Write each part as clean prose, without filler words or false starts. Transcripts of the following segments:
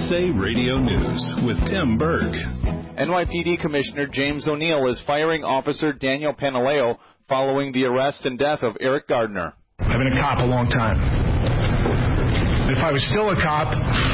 USA Radio News with Tim Berg. NYPD Commissioner James O'Neill is firing Officer Daniel Pantaleo following the arrest and death of Eric Gardner. I've been a cop a long time. If I was still a cop,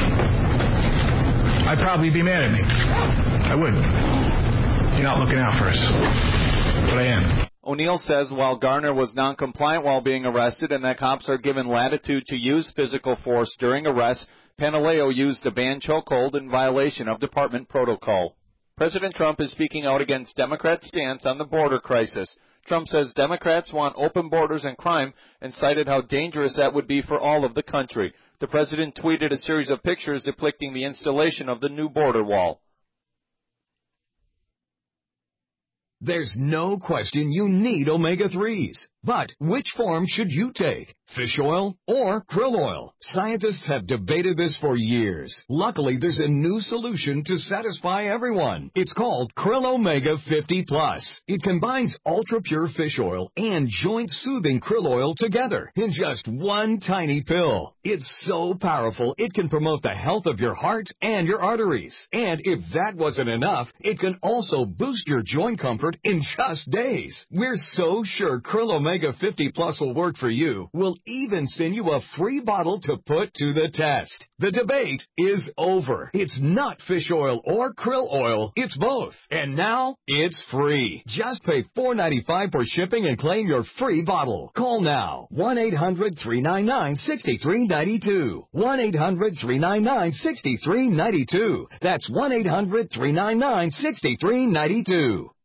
I'd probably be mad at me. I would. You're not looking out for us. But I am. O'Neill says while Garner was non-compliant while being arrested and that cops are given latitude to use physical force during arrests, Pantaleo used a banned chokehold in violation of department protocol. President Trump is speaking out against Democrats' stance on the border crisis. Trump says Democrats want open borders and crime and cited how dangerous that would be for all of the country. The president tweeted a series of pictures depicting the installation of the new border wall. There's no question you need omega-3s. But which form should you take? Fish oil or krill oil? Scientists have debated this for years. Luckily, there's a new solution to satisfy everyone. It's called Krill Omega 50 Plus. It combines ultra-pure fish oil and joint-soothing krill oil together in just one tiny pill. It's so powerful, it can promote the health of your heart and your arteries. And if that wasn't enough, it can also boost your joint comfort in just days. We're so sure Krill Omega 50 Plus will work for you. We'll even send you a free bottle to put to the test. The debate is over. It's not fish oil or krill oil. It's both. And now it's free. Just pay $4.95 for shipping and claim your free bottle. Call now. 1-800-399-6392. 1-800-399-6392. That's 1-800-399-6392.